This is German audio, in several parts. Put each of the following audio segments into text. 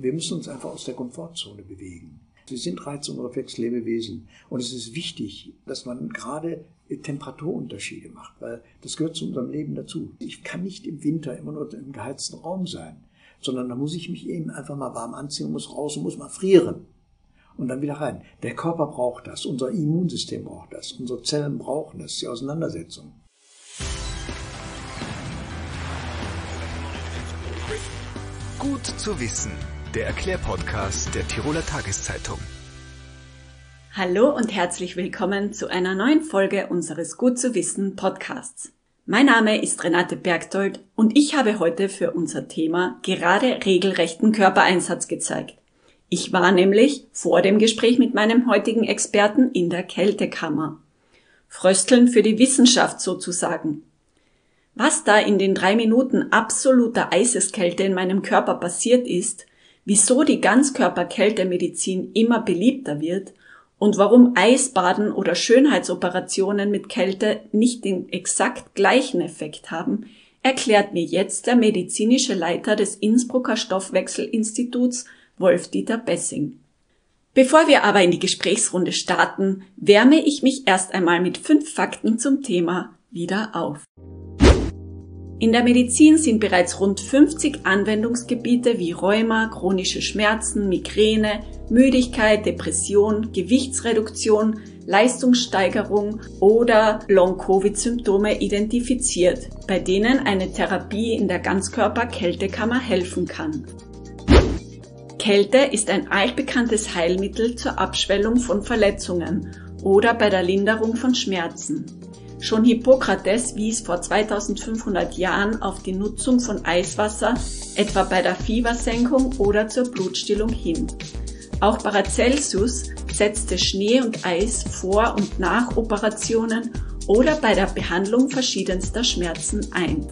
Wir müssen uns einfach aus der Komfortzone bewegen. Wir sind Reiz- und Reflexlebewesen. Und es ist wichtig, dass man gerade Temperaturunterschiede macht, weil das gehört zu unserem Leben dazu. Ich kann nicht im Winter immer nur im geheizten Raum sein, sondern da muss ich mich eben einfach mal warm anziehen, muss raus und muss mal frieren. Und dann wieder rein. Der Körper braucht das, unser Immunsystem braucht das, unsere Zellen brauchen das, die Auseinandersetzung. Gut zu wissen, der Erklärpodcast der Tiroler Tageszeitung. Hallo und herzlich willkommen zu einer neuen Folge unseres Gut zu wissen Podcasts. Mein Name ist Renate Bergtold und ich habe heute für unser Thema gerade regelrechten Körpereinsatz gezeigt. Ich war nämlich vor dem Gespräch mit meinem heutigen Experten in der Kältekammer. Frösteln für die Wissenschaft sozusagen. Was da in den 3 Minuten absoluter Eiseskälte in meinem Körper passiert ist, wieso die Ganzkörperkältemedizin immer beliebter wird und warum Eisbaden oder Schönheitsoperationen mit Kälte nicht den exakt gleichen Effekt haben, erklärt mir jetzt der medizinische Leiter des Innsbrucker Stoffwechselinstituts, Wolf-Dieter Bessing. Bevor wir aber in die Gesprächsrunde starten, wärme ich mich erst einmal mit 5 Fakten zum Thema wieder auf. In der Medizin sind bereits rund 50 Anwendungsgebiete wie Rheuma, chronische Schmerzen, Migräne, Müdigkeit, Depression, Gewichtsreduktion, Leistungssteigerung oder Long-Covid-Symptome identifiziert, bei denen eine Therapie in der Ganzkörper-Kältekammer helfen kann. Kälte ist ein altbekanntes Heilmittel zur Abschwellung von Verletzungen oder bei der Linderung von Schmerzen. Schon Hippokrates wies vor 2500 Jahren auf die Nutzung von Eiswasser, etwa bei der Fiebersenkung oder zur Blutstillung hin. Auch Paracelsus setzte Schnee und Eis vor und nach Operationen oder bei der Behandlung verschiedenster Schmerzen ein.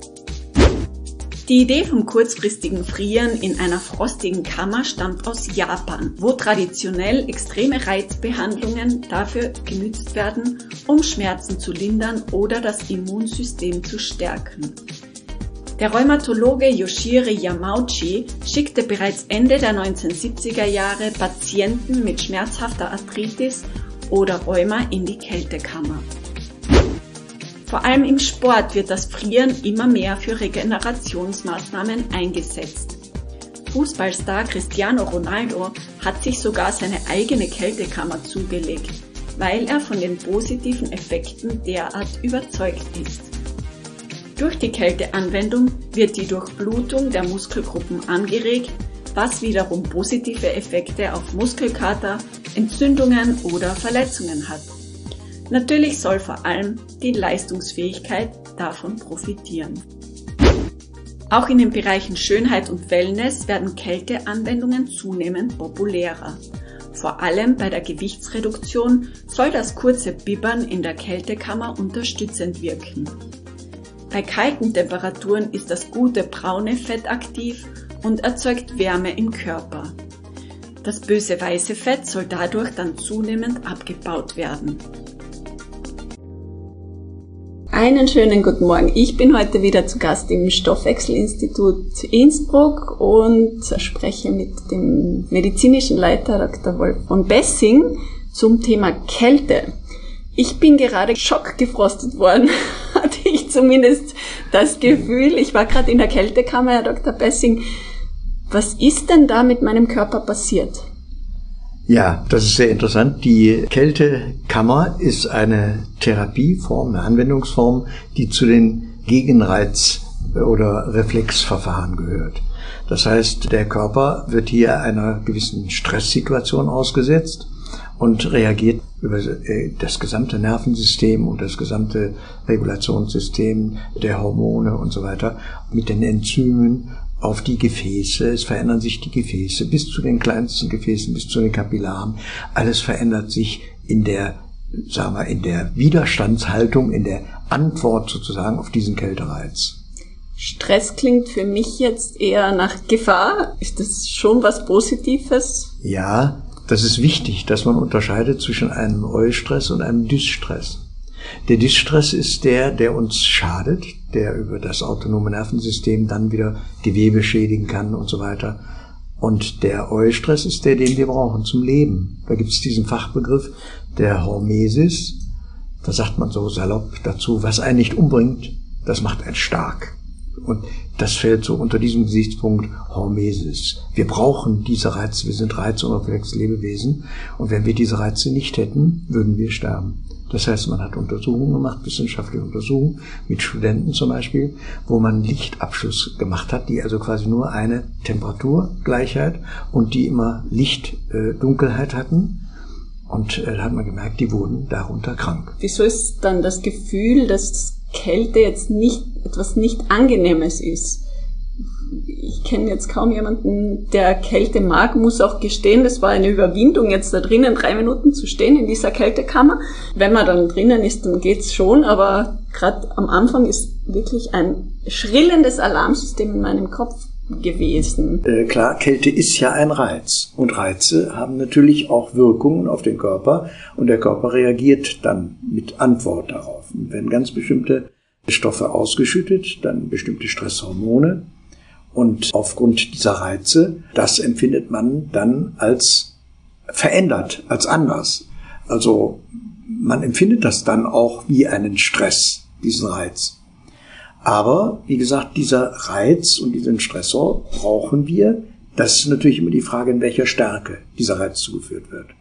Die Idee vom kurzfristigen Frieren in einer frostigen Kammer stammt aus Japan, wo traditionell extreme Reizbehandlungen dafür genutzt werden, um Schmerzen zu lindern oder das Immunsystem zu stärken. Der Rheumatologe Yoshiri Yamauchi schickte bereits Ende der 1970er Jahre Patienten mit schmerzhafter Arthritis oder Rheuma in die Kältekammer. Vor allem im Sport wird das Frieren immer mehr für Regenerationsmaßnahmen eingesetzt. Fußballstar Cristiano Ronaldo hat sich sogar seine eigene Kältekammer zugelegt, weil er von den positiven Effekten derart überzeugt ist. Durch die Kälteanwendung wird die Durchblutung der Muskelgruppen angeregt, was wiederum positive Effekte auf Muskelkater, Entzündungen oder Verletzungen hat. Natürlich soll vor allem die Leistungsfähigkeit davon profitieren. Auch in den Bereichen Schönheit und Wellness werden Kälteanwendungen zunehmend populärer. Vor allem bei der Gewichtsreduktion soll das kurze Bibbern in der Kältekammer unterstützend wirken. Bei kalten Temperaturen ist das gute braune Fett aktiv und erzeugt Wärme im Körper. Das böse weiße Fett soll dadurch dann zunehmend abgebaut werden. Einen schönen guten Morgen. Ich bin heute wieder zu Gast im Stoffwechselinstitut Innsbruck und spreche mit dem medizinischen Leiter Dr. Wolf von Bessing zum Thema Kälte. Ich bin gerade schockgefrostet worden, hatte ich zumindest das Gefühl. Ich war gerade in der Kältekammer, Herr Dr. Bessing. Was ist denn da mit meinem Körper passiert? Ja, das ist sehr interessant. Die Kältekammer ist eine Therapieform, eine Anwendungsform, die zu den Gegenreiz- oder Reflexverfahren gehört. Das heißt, der Körper wird hier einer gewissen Stresssituation ausgesetzt und reagiert über das gesamte Nervensystem und das gesamte Regulationssystem der Hormone und so weiter mit den Enzymen auf die Gefäße. Es verändern sich die Gefäße bis zu den kleinsten Gefäßen, bis zu den Kapillaren. Alles verändert sich in der Widerstandshaltung, in der Antwort sozusagen auf diesen Kältereiz. Stress klingt für mich jetzt eher nach Gefahr. Ist das schon was Positives? Ja, das ist wichtig, dass man unterscheidet zwischen einem Eustress und einem Dysstress. Der Dysstress ist der uns schadet, der über das autonome Nervensystem dann wieder Gewebe schädigen kann und so weiter. Und der Eustress ist der, den wir brauchen zum Leben. Da gibt es diesen Fachbegriff der Hormesis. Da sagt man so salopp dazu, was einen nicht umbringt, das macht einen stark. Und das fällt so unter diesem Gesichtspunkt Hormesis. Wir brauchen diese Reize, wir sind reizunreflexe Lebewesen. Und wenn wir diese Reize nicht hätten, würden wir sterben. Das heißt, man hat Untersuchungen gemacht, wissenschaftliche Untersuchungen, mit Studenten zum Beispiel, wo man Lichtabschluss gemacht hat, die also quasi nur eine Temperaturgleichheit und die immer Lichtdunkelheit hatten. Und da hat man gemerkt, die wurden darunter krank. Wieso ist dann das Gefühl, dass Kälte jetzt nicht etwas nicht Angenehmes ist? Ich kenne jetzt kaum jemanden, der Kälte mag, muss auch gestehen, das war eine Überwindung, jetzt da drinnen 3 Minuten zu stehen in dieser Kältekammer. Wenn man dann drinnen ist, dann geht's schon, aber gerade am Anfang ist wirklich ein schrillendes Alarmsystem in meinem Kopf gewesen. Klar, Kälte ist ja ein Reiz. Und Reize haben natürlich auch Wirkungen auf den Körper. Und der Körper reagiert dann mit Antwort darauf. Und wenn ganz bestimmte Stoffe ausgeschüttet, dann bestimmte Stresshormone. Und aufgrund dieser Reize, das empfindet man dann als verändert, als anders. Also man empfindet das dann auch wie einen Stress, diesen Reiz. Aber, wie gesagt, dieser Reiz und diesen Stressor brauchen wir. Das ist natürlich immer die Frage, in welcher Stärke dieser Reiz zugeführt wird.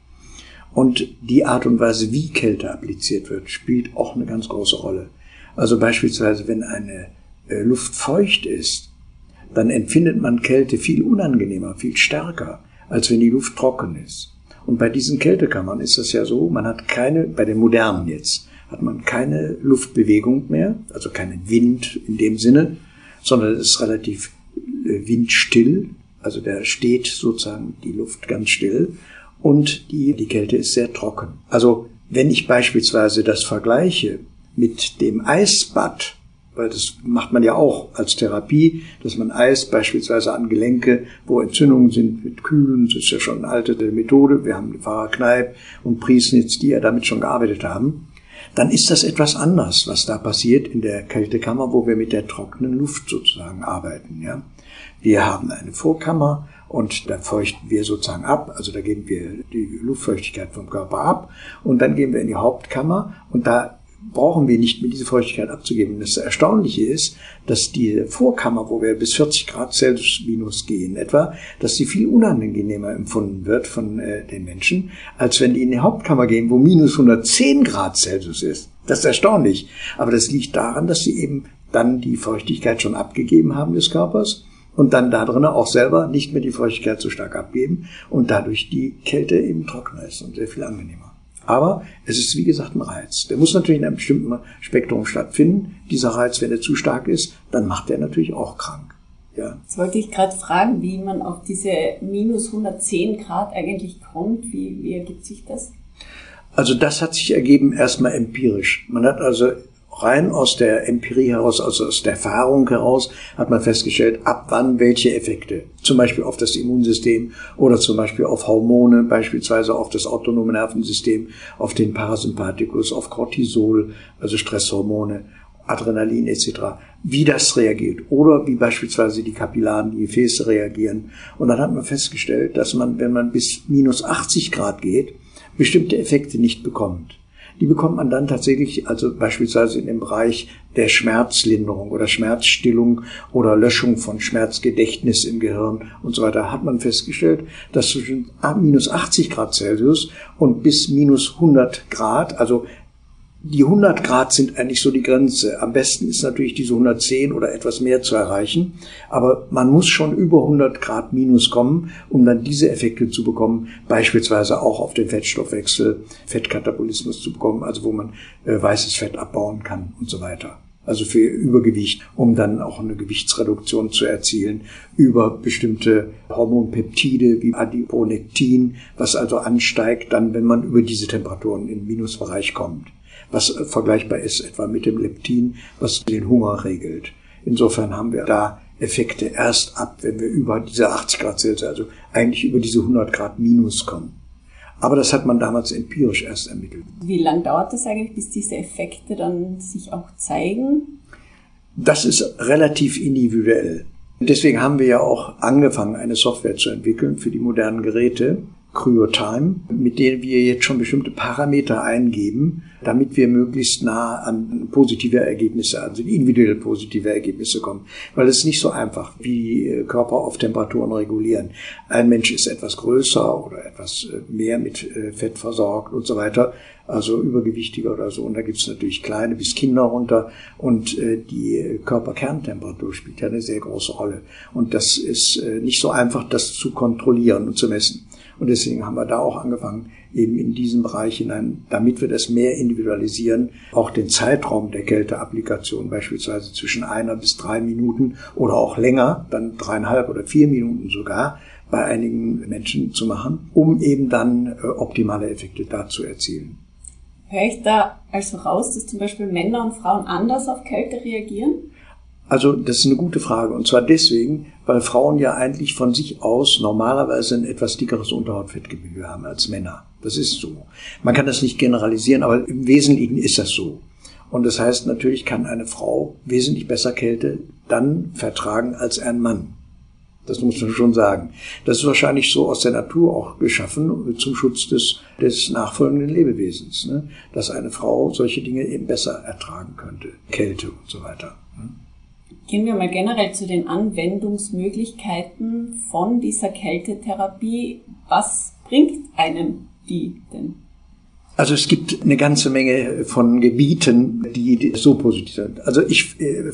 Und die Art und Weise, wie Kälte appliziert wird, spielt auch eine ganz große Rolle. Also beispielsweise, wenn eine Luft feucht ist, dann empfindet man Kälte viel unangenehmer, viel stärker, als wenn die Luft trocken ist. Und bei diesen Kältekammern ist das ja so, man hat bei den modernen jetzt, hat man keine Luftbewegung mehr, also keinen Wind in dem Sinne, sondern es ist relativ windstill, also da steht sozusagen die Luft ganz still und die Kälte ist sehr trocken. Also wenn ich beispielsweise das vergleiche mit dem Eisbad, weil das macht man ja auch als Therapie, dass man Eis beispielsweise an Gelenke, wo Entzündungen sind, mit kühlen, das ist ja schon eine alte Methode, wir haben Pfarrer Kneipp und Priesnitz, die ja damit schon gearbeitet haben, dann ist das etwas anders, was da passiert in der Kältekammer, wo wir mit der trockenen Luft sozusagen arbeiten. Ja? Wir haben eine Vorkammer und da feuchten wir sozusagen ab, also da geben wir die Luftfeuchtigkeit vom Körper ab und dann gehen wir in die Hauptkammer und da brauchen wir nicht mehr diese Feuchtigkeit abzugeben. Das Erstaunliche ist, dass die Vorkammer, wo wir bis 40 Grad Celsius minus gehen etwa, dass die viel unangenehmer empfunden wird von den Menschen, als wenn die in die Hauptkammer gehen, wo minus 110 Grad Celsius ist. Das ist erstaunlich. Aber das liegt daran, dass sie eben dann die Feuchtigkeit schon abgegeben haben des Körpers und dann da drinnen auch selber nicht mehr die Feuchtigkeit so stark abgeben und dadurch die Kälte eben trockener ist und sehr viel angenehmer. Aber es ist, wie gesagt, ein Reiz. Der muss natürlich in einem bestimmten Spektrum stattfinden. Dieser Reiz, wenn er zu stark ist, dann macht er natürlich auch krank. Ja. Jetzt wollte ich gerade fragen, wie man auf diese minus 110 Grad eigentlich kommt. Wie ergibt sich das? Also das hat sich ergeben erstmal empirisch. Man hat also rein aus der Empirie heraus, also aus der Erfahrung heraus, hat man festgestellt, ab wann welche Effekte, zum Beispiel auf das Immunsystem oder zum Beispiel auf Hormone, beispielsweise auf das autonome Nervensystem, auf den Parasympathikus, auf Cortisol, also Stresshormone, Adrenalin etc., wie das reagiert oder wie beispielsweise die Kapillaren, die Gefäße reagieren. Und dann hat man festgestellt, dass man, wenn man bis minus 80 Grad geht, bestimmte Effekte nicht bekommt. Die bekommt man dann tatsächlich, also beispielsweise in dem Bereich der Schmerzlinderung oder Schmerzstillung oder Löschung von Schmerzgedächtnis im Gehirn und so weiter, hat man festgestellt, dass zwischen minus 80 Grad Celsius und bis minus 100 Grad, also die 100 Grad sind eigentlich so die Grenze. Am besten ist natürlich diese 110 oder etwas mehr zu erreichen. Aber man muss schon über 100 Grad minus kommen, um dann diese Effekte zu bekommen. Beispielsweise auch auf den Fettstoffwechsel, Fettkatabolismus zu bekommen, also wo man weißes Fett abbauen kann und so weiter. Also für Übergewicht, um dann auch eine Gewichtsreduktion zu erzielen über bestimmte Hormonpeptide wie Adiponektin, was also ansteigt dann, wenn man über diese Temperaturen im Minusbereich kommt. Was vergleichbar ist etwa mit dem Leptin, was den Hunger regelt. Insofern haben wir da Effekte erst ab, wenn wir über diese 80 Grad Celsius, also eigentlich über diese 100 Grad minus kommen. Aber das hat man damals empirisch erst ermittelt. Wie lange dauert das eigentlich, bis diese Effekte dann sich auch zeigen? Das ist relativ individuell. Und deswegen haben wir ja auch angefangen, eine Software zu entwickeln für die modernen Geräte, CryoTime, mit denen wir jetzt schon bestimmte Parameter eingeben, damit wir möglichst nah an positive Ergebnisse, also individuell positive Ergebnisse kommen. Weil es ist nicht so einfach, wie Körper auf Temperaturen regulieren. Ein Mensch ist etwas größer oder etwas mehr mit Fett versorgt und so weiter, also übergewichtiger oder so. Und da gibt es natürlich kleine bis Kinder runter. Und die Körperkerntemperatur spielt ja eine sehr große Rolle. Und das ist nicht so einfach, das zu kontrollieren und zu messen. Und deswegen haben wir da auch angefangen, eben in diesen Bereich hinein, damit wir das mehr individualisieren, auch den Zeitraum der Kälteapplikation beispielsweise zwischen 1 bis 3 Minuten oder auch länger, dann 3,5 oder 4 Minuten sogar, bei einigen Menschen zu machen, um eben dann optimale Effekte da zu erzielen. Höre ich da also raus, dass zum Beispiel Männer und Frauen anders auf Kälte reagieren? Also das ist eine gute Frage, und zwar deswegen, weil Frauen ja eigentlich von sich aus normalerweise ein etwas dickeres Unterhautfettgewebe haben als Männer. Das ist so. Man kann das nicht generalisieren, aber im Wesentlichen ist das so. Und das heißt, natürlich kann eine Frau wesentlich besser Kälte dann vertragen als ein Mann. Das muss man schon sagen. Das ist wahrscheinlich so aus der Natur auch geschaffen zum Schutz des nachfolgenden Lebewesens, ne? Dass eine Frau solche Dinge eben besser ertragen könnte, Kälte und so weiter. Gehen wir mal generell zu den Anwendungsmöglichkeiten von dieser Kältetherapie. Was bringt einem die denn? Also es gibt eine ganze Menge von Gebieten, die so positiv sind. Also ich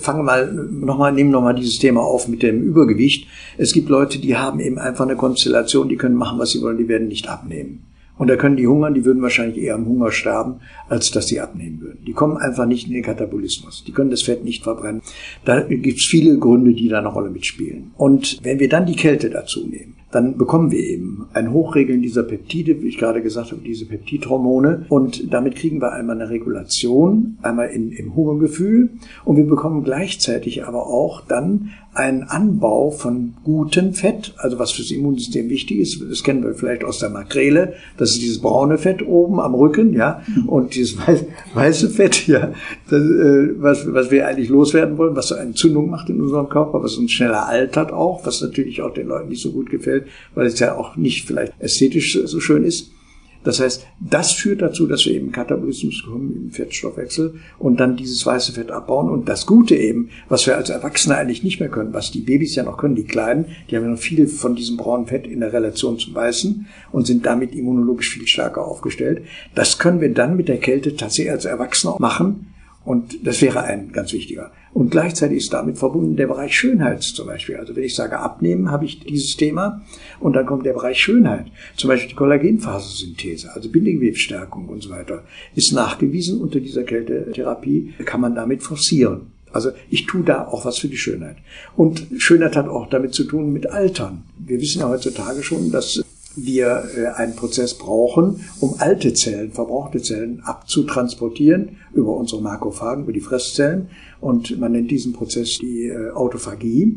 nehme nochmal dieses Thema auf mit dem Übergewicht. Es gibt Leute, die haben eben einfach eine Konstellation, die können machen, was sie wollen, die werden nicht abnehmen. Und da können die hungern, die würden wahrscheinlich eher am Hunger sterben, als dass sie abnehmen würden. Die kommen einfach nicht in den Katabolismus. Die können das Fett nicht verbrennen. Da gibt es viele Gründe, die da eine Rolle mitspielen. Und wenn wir dann die Kälte dazu nehmen, dann bekommen wir eben ein Hochregeln dieser Peptide, wie ich gerade gesagt habe, diese Peptidhormone. Und damit kriegen wir einmal eine Regulation, einmal im Hungergefühl. Und wir bekommen gleichzeitig aber auch dann einen Anbau von gutem Fett, also was fürs Immunsystem wichtig ist. Das kennen wir vielleicht aus der Makrele. Das ist dieses braune Fett oben am Rücken, ja, und dieses weiße Fett, ja, das, was wir eigentlich loswerden wollen, was so eine Entzündung macht in unserem Körper, was uns schneller altert auch, was natürlich auch den Leuten nicht so gut gefällt, weil es ja auch nicht vielleicht ästhetisch so schön ist. Das heißt, das führt dazu, dass wir eben Katabolismus bekommen im Fettstoffwechsel und dann dieses weiße Fett abbauen. Und das Gute eben, was wir als Erwachsene eigentlich nicht mehr können, was die Babys ja noch können, die Kleinen, die haben ja noch viel von diesem braunen Fett in der Relation zum Weißen und sind damit immunologisch viel stärker aufgestellt. Das können wir dann mit der Kälte tatsächlich als Erwachsene machen. Und das wäre ein ganz wichtiger. Und gleichzeitig ist damit verbunden der Bereich Schönheit zum Beispiel. Also wenn ich sage abnehmen, habe ich dieses Thema. Und dann kommt der Bereich Schönheit. Zum Beispiel die Kollagenphasensynthese, also Bindegewebsstärkung und so weiter, ist nachgewiesen unter dieser Kältetherapie, kann man damit forcieren. Also ich tue da auch was für die Schönheit. Und Schönheit hat auch damit zu tun mit Altern. Wir wissen ja heutzutage schon, dass wir einen Prozess brauchen, um alte Zellen, verbrauchte Zellen abzutransportieren über unsere Makrophagen, über die Fresszellen. Und man nennt diesen Prozess die Autophagie.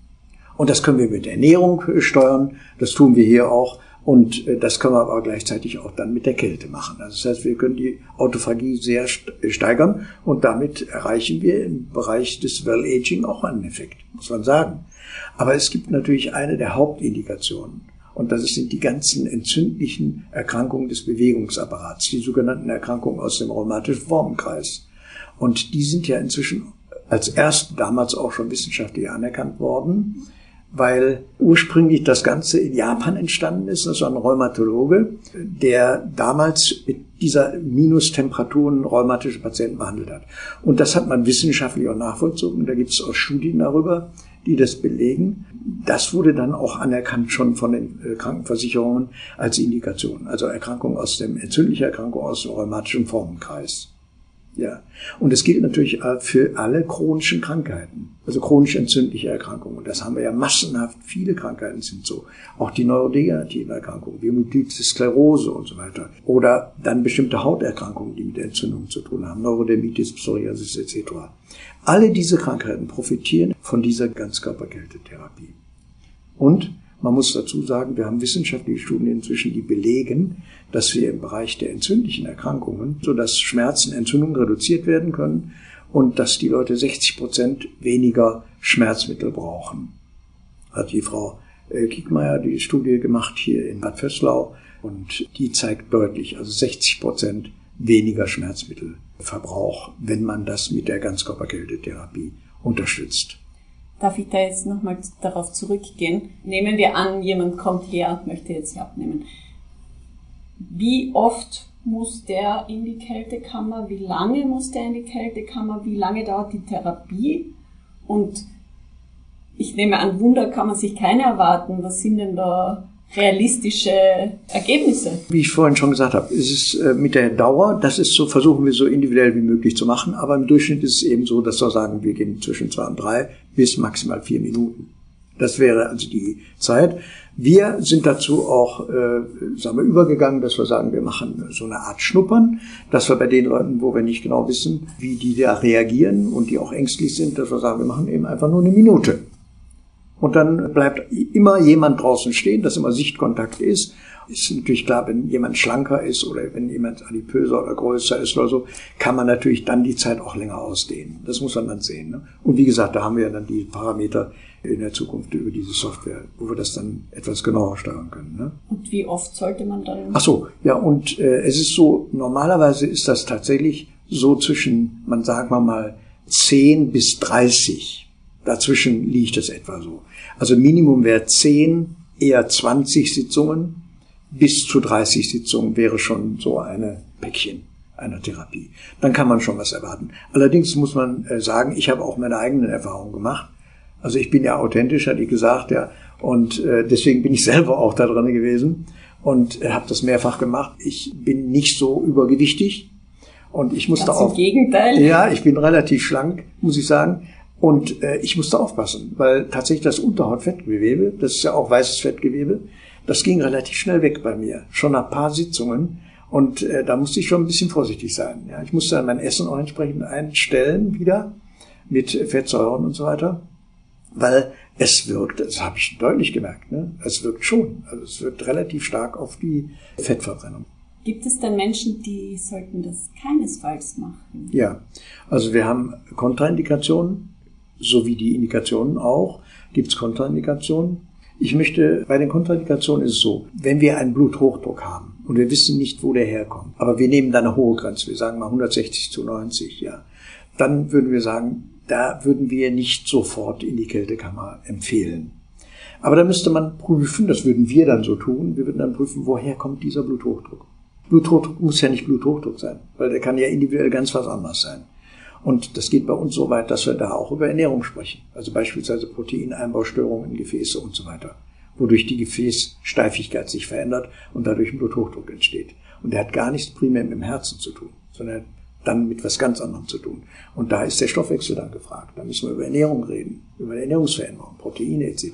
Und das können wir mit Ernährung steuern. Das tun wir hier auch. Und das können wir aber gleichzeitig auch dann mit der Kälte machen. Also das heißt, wir können die Autophagie sehr steigern und damit erreichen wir im Bereich des Well-Aging auch einen Effekt, muss man sagen. Aber es gibt natürlich eine der Hauptindikationen. Und das sind die ganzen entzündlichen Erkrankungen des Bewegungsapparats, die sogenannten Erkrankungen aus dem rheumatischen Formenkreis. Und die sind ja inzwischen als erst damals auch schon wissenschaftlich anerkannt worden, weil ursprünglich das Ganze in Japan entstanden ist. Das war ein Rheumatologe, der damals mit dieser Minustemperaturen rheumatische Patienten behandelt hat. Und das hat man wissenschaftlich auch nachvollzogen. Da gibt es auch Studien darüber, die das belegen. Das wurde dann auch anerkannt schon von den Krankenversicherungen als Indikation. Also entzündliche Erkrankung aus dem rheumatischen Formenkreis. Ja. Und es gilt natürlich für alle chronischen Krankheiten, also chronisch entzündliche Erkrankungen. Und das haben wir ja massenhaft. Viele Krankheiten sind so. Auch die neurodegenerativen Erkrankungen, wie Multiple Sklerose und so weiter. Oder dann bestimmte Hauterkrankungen, die mit Entzündungen zu tun haben. Neurodermitis, Psoriasis etc. Alle diese Krankheiten profitieren von dieser Ganzkörperkältetherapie. Und man muss dazu sagen, wir haben wissenschaftliche Studien inzwischen, die belegen, dass wir im Bereich der entzündlichen Erkrankungen, sodass Schmerzen, Entzündungen reduziert werden können und dass die Leute 60% weniger Schmerzmittel brauchen. Hat die Frau Kiekmeier die Studie gemacht hier in Bad Vöslau und die zeigt deutlich, also 60% weniger Schmerzmittelverbrauch, wenn man das mit der Ganzkörperkältetherapie unterstützt. Darf ich da jetzt nochmal darauf zurückgehen? Nehmen wir an, jemand kommt her und möchte jetzt hier abnehmen. Wie oft muss der in die Kältekammer? Wie lange muss der in die Kältekammer? Wie lange dauert die Therapie? Und ich nehme an, Wunder kann man sich keine erwarten. Was sind denn da realistische Ergebnisse? Wie ich vorhin schon gesagt habe, ist es mit der Dauer, das ist so, versuchen wir so individuell wie möglich zu machen, aber im Durchschnitt ist es eben so, dass wir sagen, wir gehen zwischen 2 und 3 bis maximal 4 Minuten. Das wäre also die Zeit. Wir sind dazu auch übergegangen, dass wir sagen, wir machen so eine Art Schnuppern, dass wir bei den Leuten, wo wir nicht genau wissen, wie die da reagieren und die auch ängstlich sind, dass wir sagen, wir machen eben einfach nur 1 Minute. Und dann bleibt immer jemand draußen stehen, dass immer Sichtkontakt ist. Ist natürlich klar, wenn jemand schlanker ist oder wenn jemand adipöser oder größer ist oder so, kann man natürlich dann die Zeit auch länger ausdehnen. Das muss man dann sehen. Ne? Und wie gesagt, da haben wir dann die Parameter in der Zukunft über diese Software, wo wir das dann etwas genauer steuern können. Ne? Und wie oft sollte man dann? Ach so, ja, und es ist so, normalerweise ist das tatsächlich so zwischen, sagen wir mal, 10 bis 30. Dazwischen liegt es etwa so. Also Minimum wäre 10, eher 20 Sitzungen. Bis zu 30 Sitzungen wäre schon so eine Päckchen einer Therapie. Dann kann man schon was erwarten. Allerdings muss man sagen, ich habe auch meine eigenen Erfahrungen gemacht. Also ich bin ja authentisch, hatte ich gesagt, ja. Und deswegen bin ich selber auch da drin gewesen und habe das mehrfach gemacht. Ich bin nicht so übergewichtig und ich musste Ganz auch. Im Gegenteil. Ja, ich bin relativ schlank, muss ich sagen. Und ich musste aufpassen, weil tatsächlich das Unterhautfettgewebe, das ist ja auch weißes Fettgewebe, das ging relativ schnell weg bei mir, schon nach ein paar Sitzungen. Und da musste ich schon ein bisschen vorsichtig sein. Ja, ich musste dann mein Essen auch entsprechend einstellen wieder mit Fettsäuren und so weiter, weil es wirkt, das habe ich deutlich gemerkt, ne? Es wirkt schon, also es wirkt relativ stark auf die Fettverbrennung. Gibt es denn Menschen, die sollten das keinesfalls machen? Ja, also wir haben Kontraindikationen. So wie die Indikationen auch, gibt es Kontraindikationen. Ich möchte, bei den Kontraindikationen ist es so, wenn wir einen Bluthochdruck haben und wir wissen nicht, wo der herkommt, aber wir nehmen dann eine hohe Grenze, wir sagen mal 160/90, ja, dann würden wir sagen, da würden wir nicht sofort in die Kältekammer empfehlen. Aber da müsste man prüfen, das würden wir dann so tun, wir würden dann prüfen, woher kommt dieser Bluthochdruck. Bluthochdruck muss ja nicht Bluthochdruck sein, weil der kann ja individuell ganz was anderes sein. Und das geht bei uns so weit, dass wir da auch über Ernährung sprechen. Also beispielsweise Proteineinbaustörungen in Gefäße und so weiter, wodurch die Gefäßsteifigkeit sich verändert und dadurch ein Bluthochdruck entsteht. Und der hat gar nichts primär mit dem Herzen zu tun, sondern dann mit was ganz anderem zu tun. Und da ist der Stoffwechsel dann gefragt. Da müssen wir über Ernährung reden, über Ernährungsveränderung, Proteine etc.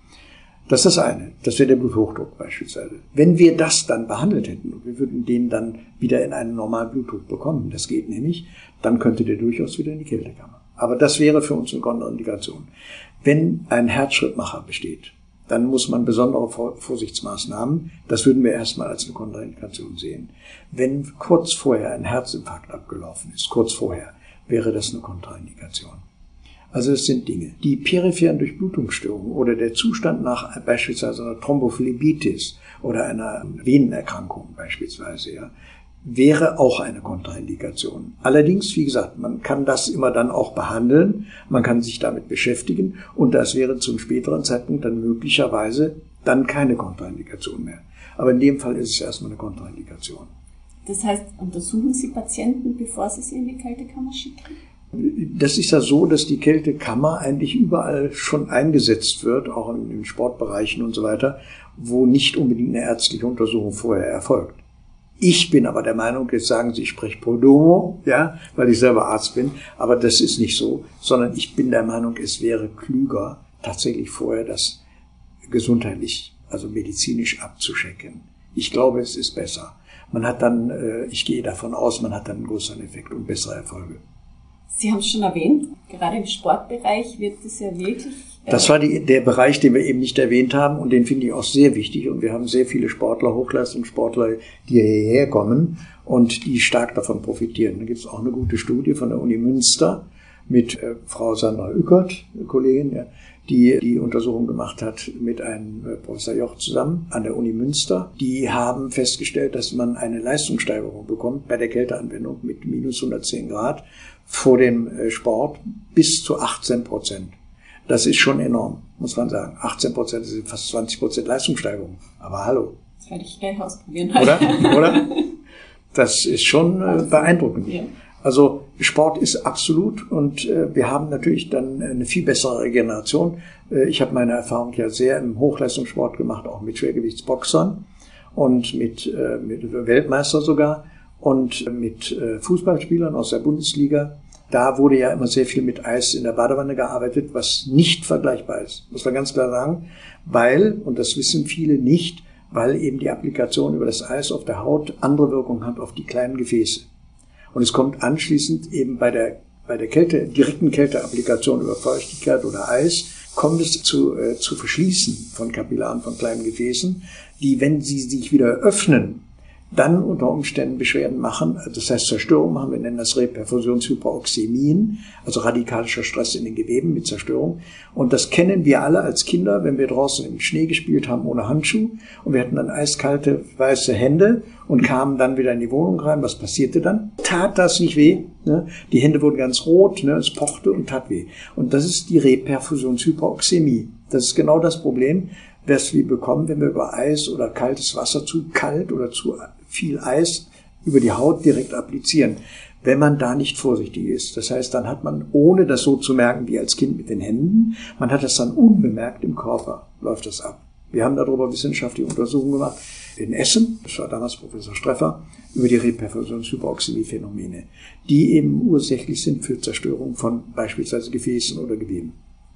Das ist das eine. Das wäre der Bluthochdruck beispielsweise. Wenn wir das dann behandelt hätten und wir würden den dann wieder in einen normalen Blutdruck bekommen, das geht nämlich, dann könnte der durchaus wieder in die Kältekammer. Aber das wäre für uns eine Kontraindikation. Wenn ein Herzschrittmacher besteht, dann muss man besondere Vorsichtsmaßnahmen, das würden wir erstmal als eine Kontraindikation sehen. Wenn kurz vorher ein Herzinfarkt abgelaufen ist, kurz vorher, wäre das eine Kontraindikation. Also es sind Dinge. Die peripheren Durchblutungsstörungen oder der Zustand nach beispielsweise einer Thrombophlebitis oder einer Venenerkrankung beispielsweise, ja, wäre auch eine Kontraindikation. Allerdings, wie gesagt, man kann das immer dann auch behandeln, man kann sich damit beschäftigen und das wäre zum späteren Zeitpunkt dann möglicherweise dann keine Kontraindikation mehr. Aber in dem Fall ist es erstmal eine Kontraindikation. Das heißt, untersuchen Sie Patienten, bevor Sie sie in die Kältekammer schicken? Das ist ja so, dass die Kältekammer eigentlich überall schon eingesetzt wird, auch in den Sportbereichen und so weiter, wo nicht unbedingt eine ärztliche Untersuchung vorher erfolgt. Ich bin aber der Meinung, jetzt sagen Sie, ich spreche pro domo, ja, weil ich selber Arzt bin, aber das ist nicht so, sondern ich bin der Meinung, es wäre klüger, tatsächlich vorher das gesundheitlich, also medizinisch abzuchecken. Ich glaube, es ist besser. Man hat dann, ich gehe davon aus, man hat dann einen größeren Effekt und bessere Erfolge. Sie haben es schon erwähnt, gerade im Sportbereich wird es ja wirklich... Das war der Bereich, den wir eben nicht erwähnt haben und den finde ich auch sehr wichtig. Und wir haben sehr viele Sportler, Hochleistungssportler, die hierher kommen und die stark davon profitieren. Da gibt es auch eine gute Studie von der Uni Münster mit Frau Sandra Ückert, Kollegin, ja, die Untersuchung gemacht hat mit einem Professor Joch zusammen an der Uni Münster. Die haben festgestellt, dass man eine Leistungssteigerung bekommt bei der Kälteanwendung mit minus 110 Grad vor dem Sport bis zu 18%. Das ist schon enorm, muss man sagen. 18% sind fast 20% Leistungssteigerung. Aber hallo. Das werde ich gleich ausprobieren. Oder? Das ist schon beeindruckend. Ja. Also Sport ist absolut und wir haben natürlich dann eine viel bessere Regeneration. Ich habe meine Erfahrung ja sehr im Hochleistungssport gemacht, auch mit Schwergewichtsboxern und mit Weltmeister sogar und mit Fußballspielern aus der Bundesliga. Da wurde ja immer sehr viel mit Eis in der Badewanne gearbeitet, was nicht vergleichbar ist. Muss man ganz klar sagen, weil, und das wissen viele nicht, weil eben die Applikation über das Eis auf der Haut andere Wirkung hat auf die kleinen Gefäße. Und es kommt anschließend eben bei der direkten Kälteapplikation über Feuchtigkeit oder Eis, kommt es zu Verschließen von Kapillaren, von kleinen Gefäßen, die, wenn sie sich wieder öffnen, dann unter Umständen Beschwerden machen, das heißt Zerstörung machen, wir nennen das Reperfusionshyperoxämien, also radikalischer Stress in den Geweben mit Zerstörung. Und das kennen wir alle als Kinder, wenn wir draußen im Schnee gespielt haben ohne Handschuh und wir hatten dann eiskalte, weiße Hände und kamen dann wieder in die Wohnung rein. Was passierte dann? Tat das nicht weh? Ne? Die Hände wurden ganz rot, ne? Es pochte und tat weh. Und das ist die Reperfusionshyperoxämie. Das ist genau das Problem, was wir bekommen, wenn wir über Eis oder kaltes Wasser zu kalt oder zu viel Eis über die Haut direkt applizieren, wenn man da nicht vorsichtig ist. Das heißt, dann hat man, ohne das so zu merken wie als Kind mit den Händen, man hat das dann unbemerkt im Körper, läuft das ab. Wir haben darüber wissenschaftliche Untersuchungen gemacht in Essen, das war damals Professor Streffer, über die Reperfusionshyperoxämie-Phänomene, die eben ursächlich sind für Zerstörung von beispielsweise Gefäßen oder Geweben.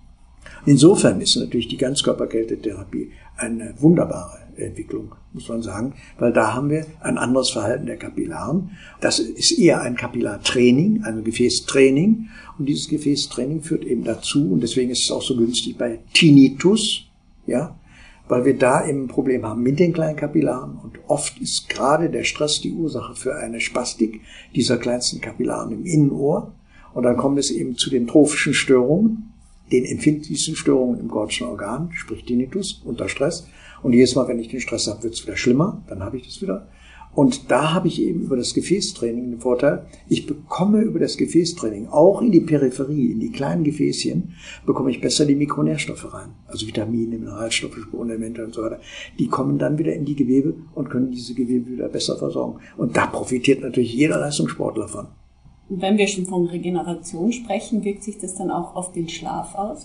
Insofern ist natürlich die Ganzkörperkältetherapie eine wunderbare Entwicklung, muss man sagen, weil da haben wir ein anderes Verhalten der Kapillaren. Das ist eher ein Kapillartraining, ein Gefäßtraining. Und dieses Gefäßtraining führt eben dazu, und deswegen ist es auch so günstig bei Tinnitus, ja, weil wir da eben ein Problem haben mit den kleinen Kapillaren. Und oft ist gerade der Stress die Ursache für eine Spastik dieser kleinsten Kapillaren im Innenohr. Und dann kommt es eben zu den trophischen Störungen, den empfindlichsten Störungen im Gordschen Organ, sprich Tinnitus, unter Stress. Und jedes Mal, wenn ich den Stress habe, wird es wieder schlimmer, dann habe ich das wieder. Und da habe ich eben über das Gefäßtraining den Vorteil, ich bekomme über das Gefäßtraining auch in die Peripherie, in die kleinen Gefäßchen, bekomme ich besser die Mikronährstoffe rein. Also Vitamine, Mineralstoffe, Spurenelemente und so weiter. Die kommen dann wieder in die Gewebe und können diese Gewebe wieder besser versorgen. Und da profitiert natürlich jeder Leistungssportler von. Und wenn wir schon von Regeneration sprechen, wirkt sich das dann auch auf den Schlaf aus?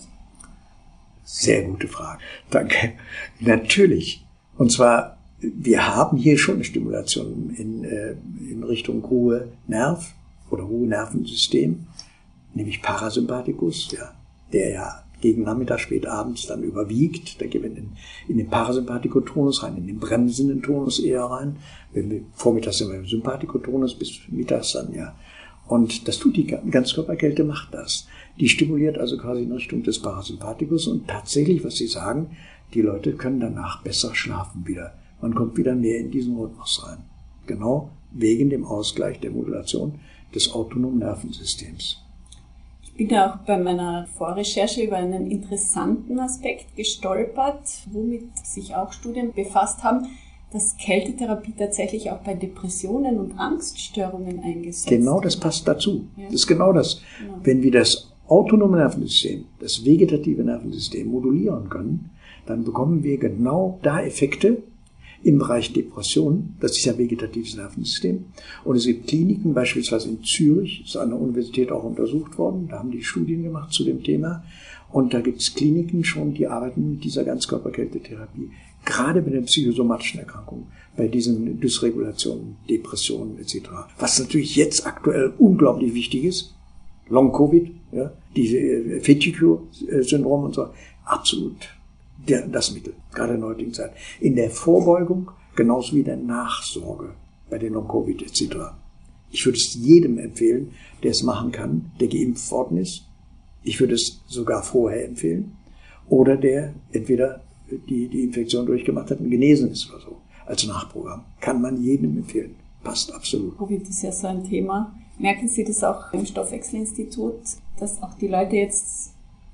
Sehr gute Frage. Danke. Natürlich. Und zwar, wir haben hier schon eine Stimulation in Richtung Ruhe-Nerv oder Ruhe-Nervensystem, nämlich Parasympathikus, ja, der ja gegen Nachmittag, spät abends dann überwiegt. Da gehen wir in den Parasympathikotonus rein, in den bremsenden Tonus eher rein. Wenn wir vormittags sind wir im Sympathikotonus, bis mittags dann, ja. Und das tut die Ganzkörperkälte, macht das. Die stimuliert also quasi in Richtung des Parasympathikus und tatsächlich, was Sie sagen, die Leute können danach besser schlafen wieder. Man kommt wieder mehr in diesen Rhythmus rein. Genau wegen dem Ausgleich der Modulation des autonomen Nervensystems. Ich bin ja auch bei meiner Vorrecherche über einen interessanten Aspekt gestolpert, womit sich auch Studien befasst haben, dass Kältetherapie tatsächlich auch bei Depressionen und Angststörungen eingesetzt wird. Genau, das passt dazu. Ja. Das ist genau das. Ja. Wenn wir das autonome Nervensystem, das vegetative Nervensystem modulieren können, dann bekommen wir genau da Effekte im Bereich Depression. Das ist ja vegetatives Nervensystem. Und es gibt Kliniken, beispielsweise in Zürich, ist an der Universität auch untersucht worden, da haben die Studien gemacht zu dem Thema. Und da gibt es Kliniken schon, die arbeiten mit dieser Ganzkörperkältetherapie. Gerade bei den psychosomatischen Erkrankungen, bei diesen Dysregulationen, Depressionen etc. Was natürlich jetzt aktuell unglaublich wichtig ist, Long-Covid, ja, diese Fetichio-Syndrom und so, absolut das Mittel, gerade in der heutigen Zeit. In der Vorbeugung genauso wie der Nachsorge bei den Long-Covid etc. Ich würde es jedem empfehlen, der es machen kann, der geimpft worden ist. Ich würde es sogar vorher empfehlen. Oder der entweder die Infektion durchgemacht hat und genesen ist oder so. Als Nachprogramm. Kann man jedem empfehlen. Passt absolut. Covid ist ja so ein Thema. Merken Sie das auch im Stoffwechselinstitut, dass auch die Leute jetzt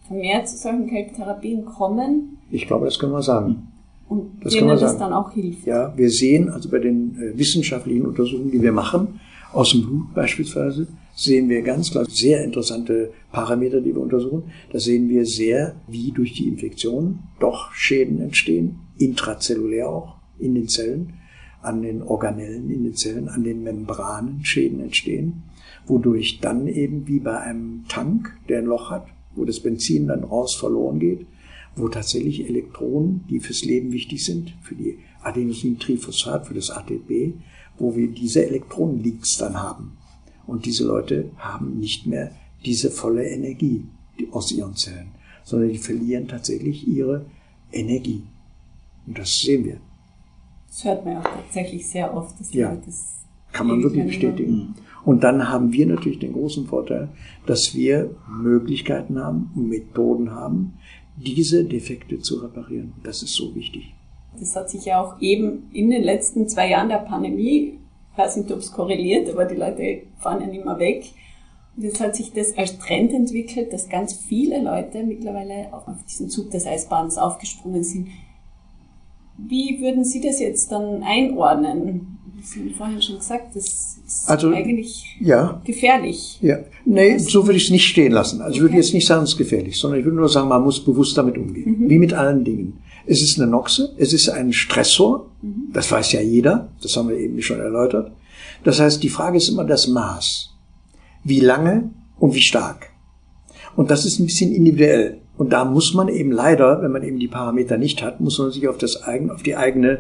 vermehrt zu solchen Kältetherapien kommen. Ich glaube, das können wir sagen. Und denen das dann auch hilft. Ja, wir sehen also bei den wissenschaftlichen Untersuchungen, die wir machen, aus dem Blut beispielsweise, sehen wir ganz klar sehr interessante Parameter, die wir untersuchen. Da sehen wir sehr, wie durch die Infektion doch Schäden entstehen, intrazellulär auch in den Zellen, an den Organellen in den Zellen, an den Membranen Schäden entstehen, wodurch dann eben wie bei einem Tank, der ein Loch hat, wo das Benzin dann raus verloren geht, wo tatsächlich Elektronen, die fürs Leben wichtig sind, für die Adenosintriphosphat, für das ATP, wo wir diese Elektronenleaks dann haben. Und diese Leute haben nicht mehr diese volle Energie aus ihren Zellen, sondern die verlieren tatsächlich ihre Energie. Und das sehen wir. Das hört man ja auch tatsächlich sehr oft, dass die Leute das kann man wirklich bestätigen. Und dann haben wir natürlich den großen Vorteil, dass wir Möglichkeiten haben, Methoden haben, diese Defekte zu reparieren. Das ist so wichtig. Das hat sich ja auch eben in den letzten 2 Jahren der Pandemie, ich weiß nicht, ob es korreliert, aber die Leute fahren ja nicht mehr weg. Und jetzt hat sich das als Trend entwickelt, dass ganz viele Leute mittlerweile auch auf diesen Zug des Eisbadens aufgesprungen sind. Wie würden Sie das jetzt dann einordnen? Sie haben vorhin schon gesagt, das ist eigentlich gefährlich. Ja, nee, so würde ich es nicht stehen lassen. Also ich würde jetzt nicht sagen, es ist gefährlich, sondern ich würde nur sagen, man muss bewusst damit umgehen. Wie mit allen Dingen. Es ist eine Noxe, es ist ein Stressor, das weiß ja jeder, das haben wir eben schon erläutert. Das heißt, die Frage ist immer das Maß. Wie lange und wie stark. Und das ist ein bisschen individuell. Und da muss man eben leider, wenn man eben die Parameter nicht hat, muss man sich auf das eigene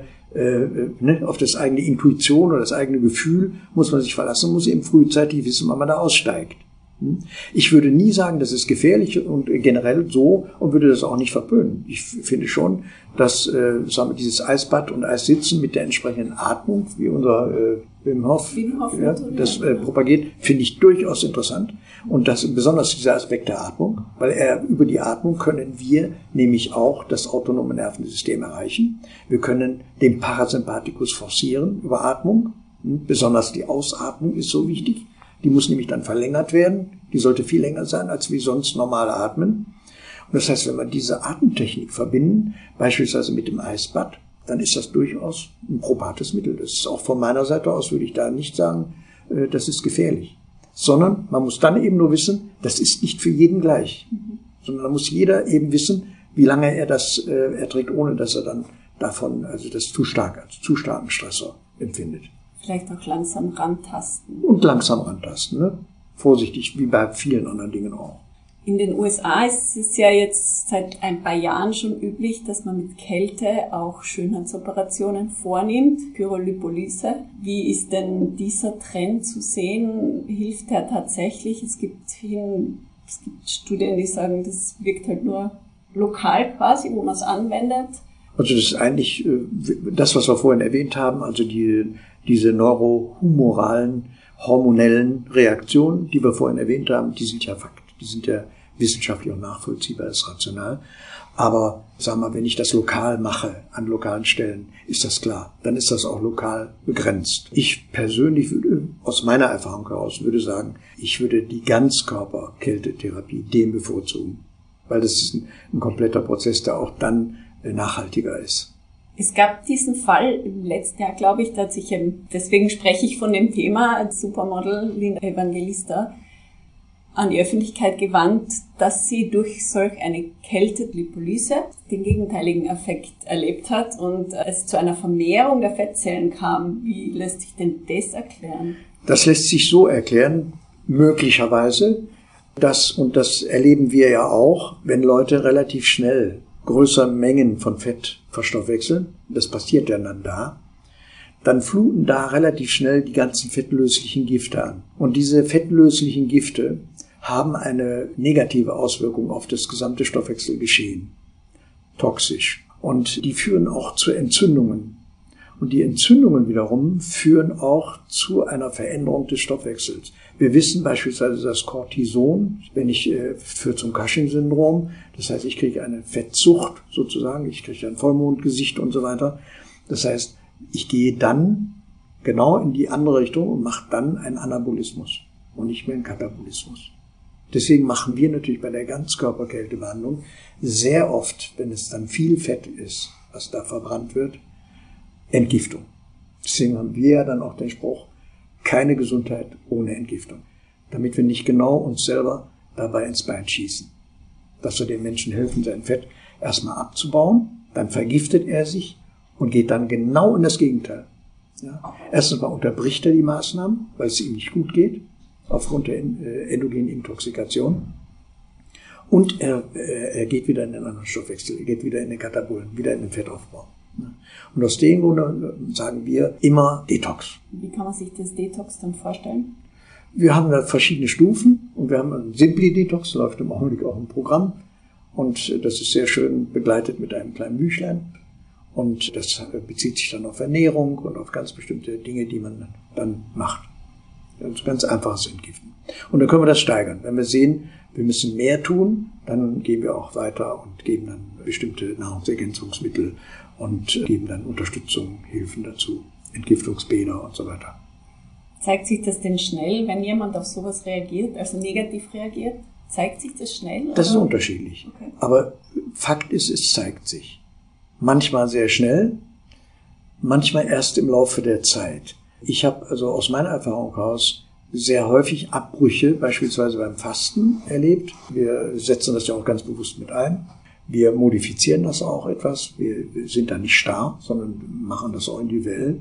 Intuition oder das eigene Gefühl muss man sich verlassen, muss eben frühzeitig wissen, wann man da aussteigt. Ich würde nie sagen, das ist gefährlich und generell so und würde das auch nicht verpönen. Ich finde schon, dass dieses Eisbad und Eissitzen mit der entsprechenden Atmung, wie unser Wim Hof das propagiert, finde ich durchaus interessant. Und das besonders dieser Aspekt der Atmung, weil über die Atmung können wir nämlich auch das autonome Nervensystem erreichen. Wir können den Parasympathikus forcieren über Atmung. Besonders die Ausatmung ist so wichtig. Die muss nämlich dann verlängert werden. Die sollte viel länger sein, als wir sonst normal atmen. Und das heißt, wenn wir diese Atemtechnik verbinden, beispielsweise mit dem Eisbad, dann ist das durchaus ein probates Mittel. Das ist auch von meiner Seite aus, würde ich da nicht sagen, das ist gefährlich. Sondern man muss dann eben nur wissen, das ist nicht für jeden gleich. Sondern da muss jeder eben wissen, wie lange er das erträgt, ohne dass er dann davon, also das zu starken Stressor empfindet. Vielleicht auch langsam rantasten. Und langsam rantasten, ne? Vorsichtig, wie bei vielen anderen Dingen auch. In den USA ist es ja jetzt seit ein paar Jahren schon üblich, dass man mit Kälte auch Schönheitsoperationen vornimmt, Pyrolypolyse. Wie ist denn dieser Trend zu sehen? Hilft der tatsächlich? Es gibt Studien, die sagen, das wirkt halt nur lokal quasi, wo man es anwendet. Also das ist eigentlich das, was wir vorhin erwähnt haben, also diese neurohumoralen, hormonellen Reaktionen, die wir vorhin erwähnt haben, die sind ja Fakt. Die sind ja wissenschaftlich und nachvollziehbar, ist rational. Aber, sagen wir mal, wenn ich das lokal mache, an lokalen Stellen, ist das klar. Dann ist das auch lokal begrenzt. Ich persönlich würde, aus meiner Erfahrung heraus, würde sagen, ich würde die Ganzkörper-Kältetherapie dem bevorzugen. Weil das ist ein kompletter Prozess, der auch dann nachhaltiger ist. Es gab diesen Fall im letzten Jahr, glaube ich, da hat sich, deswegen spreche ich von dem Thema, als Supermodel Linda Evangelista an die Öffentlichkeit gewandt, dass sie durch solch eine Kältelipolyse den gegenteiligen Effekt erlebt hat und es zu einer Vermehrung der Fettzellen kam. Wie lässt sich denn das erklären? Das lässt sich so erklären, möglicherweise, und das erleben wir ja auch, wenn Leute relativ schnell größere Mengen von Fett verstoffwechseln, das passiert ja dann fluten da relativ schnell die ganzen fettlöslichen Gifte an. Und diese fettlöslichen Gifte haben eine negative Auswirkung auf das gesamte Stoffwechselgeschehen. Toxisch. Und die führen auch zu Entzündungen. Und die Entzündungen wiederum führen auch zu einer Veränderung des Stoffwechsels. Wir wissen beispielsweise, dass Cortison, wenn ich führt zum Cushing-Syndrom, das heißt, ich kriege eine Fettsucht sozusagen, ich kriege ein Vollmondgesicht und so weiter. Das heißt, ich gehe dann genau in die andere Richtung und mache dann einen Anabolismus und nicht mehr einen Katabolismus. Deswegen machen wir natürlich bei der Ganzkörperkältebehandlung sehr oft, wenn es dann viel Fett ist, was da verbrannt wird, Entgiftung. Deswegen haben wir ja dann auch den Spruch, keine Gesundheit ohne Entgiftung. Damit wir nicht genau uns selber dabei ins Bein schießen. Dass wir den Menschen helfen, sein Fett erstmal abzubauen, dann vergiftet er sich und geht dann genau in das Gegenteil. Ja. Erstens mal unterbricht er die Maßnahmen, weil es ihm nicht gut geht, aufgrund der endogenen Intoxikation. Und er geht wieder in den anderen Stoffwechsel, er geht wieder in den Katabolen, wieder in den Fettaufbau. Und aus dem Grunde sagen wir immer Detox. Wie kann man sich das Detox dann vorstellen? Wir haben da verschiedene Stufen und wir haben einen Simply Detox, läuft im Augenblick auch im Programm. Und das ist sehr schön begleitet mit einem kleinen Büchlein. Und das bezieht sich dann auf Ernährung und auf ganz bestimmte Dinge, die man dann macht. Ganz einfaches Entgiften. Und dann können wir das steigern. Wenn wir sehen, wir müssen mehr tun, dann gehen wir auch weiter und geben dann bestimmte Nahrungsergänzungsmittel und geben dann Unterstützung, Hilfen dazu, Entgiftungsbäder und so weiter. Zeigt sich das denn schnell, wenn jemand auf sowas reagiert, also negativ reagiert? Zeigt sich das schnell? Das ist unterschiedlich. Okay. Aber Fakt ist, es zeigt sich. Manchmal sehr schnell, manchmal erst im Laufe der Zeit. Ich habe also aus meiner Erfahrung heraus sehr häufig Abbrüche, beispielsweise beim Fasten, erlebt. Wir setzen das ja auch ganz bewusst mit ein. Wir modifizieren das auch etwas. Wir sind da nicht starr, sondern machen das auch individuell.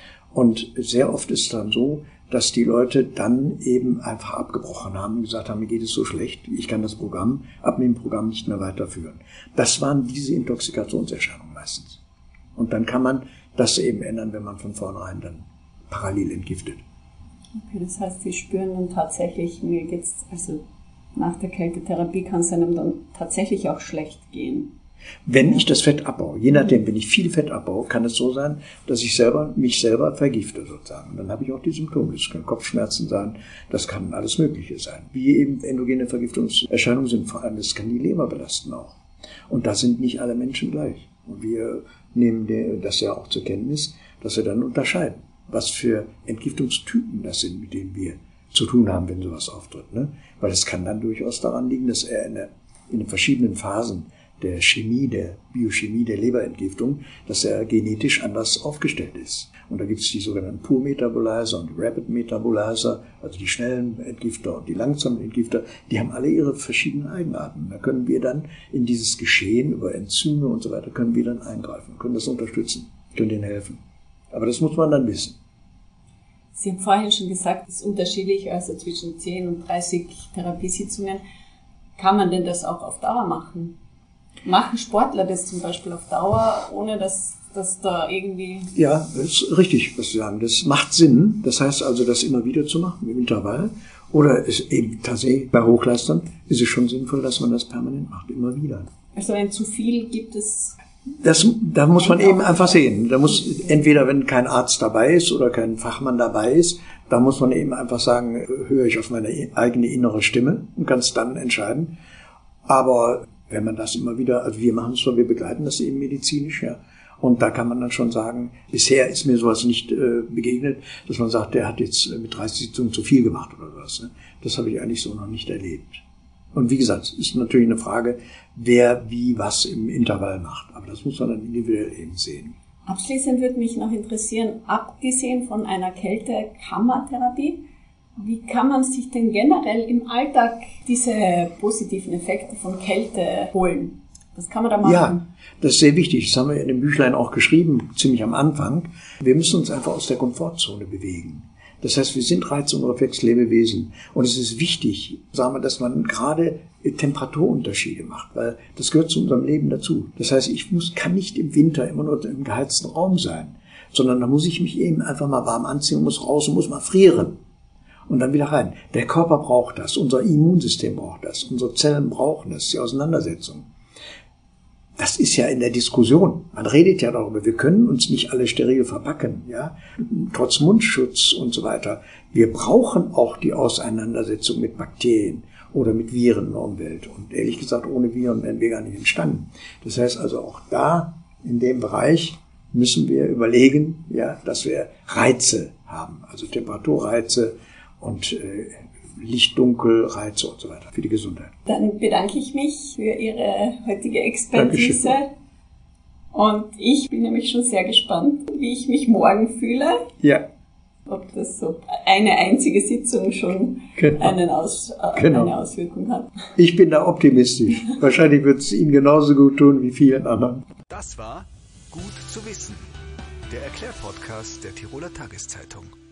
Und sehr oft ist es dann so, dass die Leute dann eben einfach abgebrochen haben und gesagt haben, mir geht es so schlecht, ich kann das Abnehmprogramm nicht mehr weiterführen. Das waren diese Intoxikationserscheinungen meistens. Und dann kann man das eben ändern, wenn man von vornherein dann parallel entgiftet. Okay, das heißt, Sie spüren dann tatsächlich, mir geht's, also nach der Kältetherapie kann es einem dann tatsächlich auch schlecht gehen. Wenn ich das Fett abbaue, je nachdem, wenn ich viel Fett abbaue, kann es so sein, dass ich mich selber vergifte sozusagen. Dann habe ich auch die Symptome. Das können Kopfschmerzen sein, das kann alles Mögliche sein. Wie eben endogene Vergiftungserscheinungen sind, vor allem das kann die Leber belasten auch. Und da sind nicht alle Menschen gleich. Und wir nehmen das ja auch zur Kenntnis, dass wir dann unterscheiden, was für Entgiftungstypen das sind, mit denen wir zu tun haben, wenn sowas auftritt. Ne? Weil es kann dann durchaus daran liegen, dass er in den verschiedenen Phasen der Chemie, der Biochemie, der Leberentgiftung, dass er genetisch anders aufgestellt ist. Und da gibt es die sogenannten Poor Metabolizer und Rapid Metabolizer, also die schnellen Entgifter und die langsamen Entgifter, die haben alle ihre verschiedenen Eigenarten. Da können wir dann in dieses Geschehen über Enzyme und so weiter, können wir dann eingreifen, können das unterstützen, können denen helfen. Aber das muss man dann wissen. Sie haben vorhin schon gesagt, es ist unterschiedlich, also zwischen 10 und 30 Therapiesitzungen. Kann man denn das auch auf Dauer machen? Machen Sportler das zum Beispiel auf Dauer, ohne dass da irgendwie... Ja, das ist richtig, was Sie sagen. Das macht Sinn. Das heißt also, das immer wieder zu machen, im Intervall. Oder ist eben tatsächlich bei Hochleistern ist es schon sinnvoll, dass man das permanent macht, immer wieder. Also wenn zu viel gibt es... Da muss man eben einfach sehen. Da muss entweder, wenn kein Arzt dabei ist oder kein Fachmann dabei ist, da muss man eben einfach sagen, höre ich auf meine eigene innere Stimme und kann es dann entscheiden. Aber wenn man das immer wieder, also wir machen es so, wir begleiten das eben medizinisch, ja. Und da kann man dann schon sagen, bisher ist mir sowas nicht begegnet, dass man sagt, der hat jetzt mit 30 Sitzungen zu viel gemacht oder sowas. Ne? Das habe ich eigentlich so noch nicht erlebt. Und wie gesagt, ist natürlich eine Frage, wer wie was im Intervall macht. Aber das muss man dann individuell eben sehen. Abschließend würde mich noch interessieren, abgesehen von einer Kältekammertherapie, wie kann man sich denn generell im Alltag diese positiven Effekte von Kälte holen? Was kann man da machen? Ja, das ist sehr wichtig. Das haben wir in dem Büchlein auch geschrieben, ziemlich am Anfang. Wir müssen uns einfach aus der Komfortzone bewegen. Das heißt, wir sind Reiz- und Reflexlebewesen. Und es ist wichtig, sagen wir, dass man gerade Temperaturunterschiede macht, weil das gehört zu unserem Leben dazu. Das heißt, kann nicht im Winter immer nur im geheizten Raum sein, sondern da muss ich mich eben einfach mal warm anziehen, muss raus und muss mal frieren. Und dann wieder rein. Der Körper braucht das, unser Immunsystem braucht das, unsere Zellen brauchen das, die Auseinandersetzung. Das ist ja in der Diskussion. Man redet ja darüber, wir können uns nicht alle steril verpacken, ja, trotz Mundschutz und so weiter. Wir brauchen auch die Auseinandersetzung mit Bakterien oder mit Viren in der Umwelt. Und ehrlich gesagt, ohne Viren wären wir gar nicht entstanden. Das heißt also auch da, in dem Bereich, müssen wir überlegen, ja, dass wir Reize haben, also Temperaturreize und Licht-Dunkel-Reize und so weiter für die Gesundheit. Dann bedanke ich mich für Ihre heutige Expertise. Dankeschön. Und ich bin nämlich schon sehr gespannt, wie ich mich morgen fühle. Ja. Ob das so eine einzige Sitzung schon eine Auswirkung hat. Ich bin da optimistisch. Wahrscheinlich wird es Ihnen genauso gut tun wie vielen anderen. Das war Gut zu wissen, der Erklärpodcast der Tiroler Tageszeitung.